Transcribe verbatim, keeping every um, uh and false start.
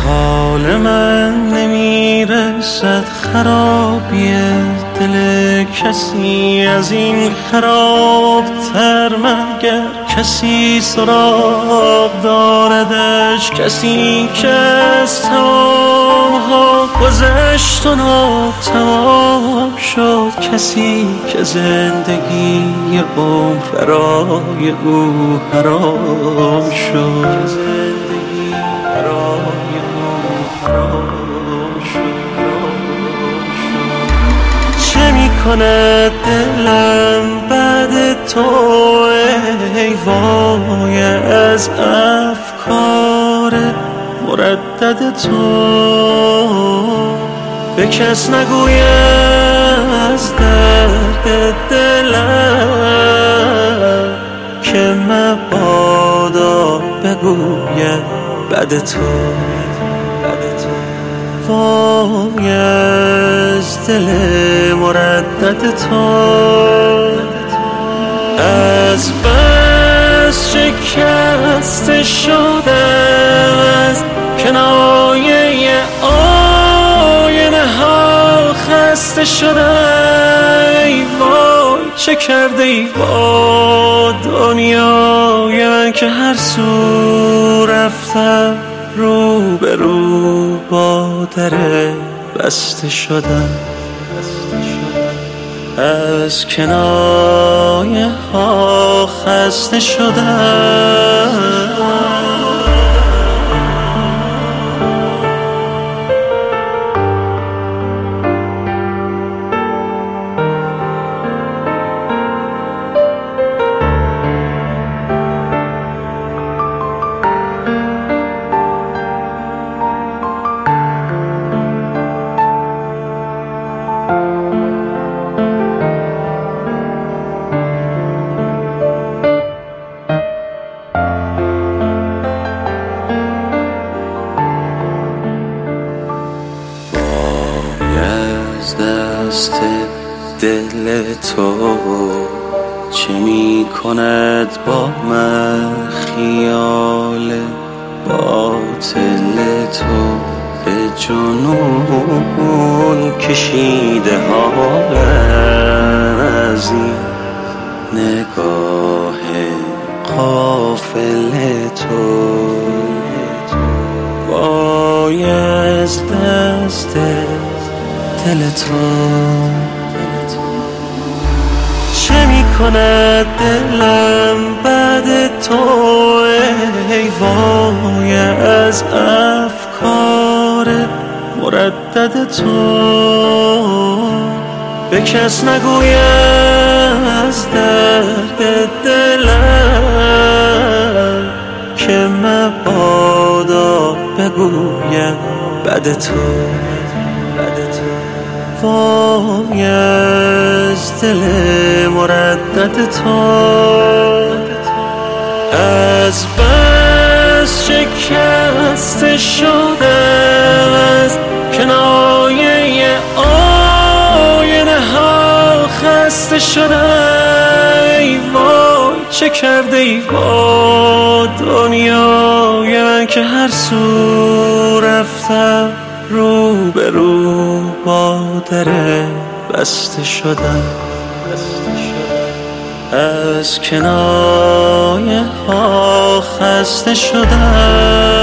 حال من نمیرسد خرابی دل کسی از این خرابتر مگر کسی سراغ داردش، کسی که از تمامها گذشت و ناتمام شد، کسی که زندگی عمر برای او حرام شد، زندگی برای او حرام شد. چه میکند دلم بعد تو ای وای از افکار مردد تو؟ به کس نگویم از درد دلم که مبادا بگوید بعد تو. وای از دل مردد تو، از بس شکسته شدم از کنایه آینه ها، خسته شدم ای وای چه کرده ای با دنیای من که هر سو رفتم رو به رو با در بسته شدم. از کنایه ها خسته شدم. دست دل تو چه می کند با من خیال باطل تو؟ به جنون کشیده حالم از این نگاه غافل تو. وای از دست دل تو چه می کند دلم بعد تو ای وای از افکار مردد تو؟ به کس نگویم از درد دلم که مبادا بگویم بعد تو. وای از دل مردد تو، از بس شکسته شدم از کنایه آینه ها، خسته شدم ای وای چه کرده ای با دنیای من که هر سو رفتم رو به رو با در بسته شدم. از کنایه ها خسته شدم.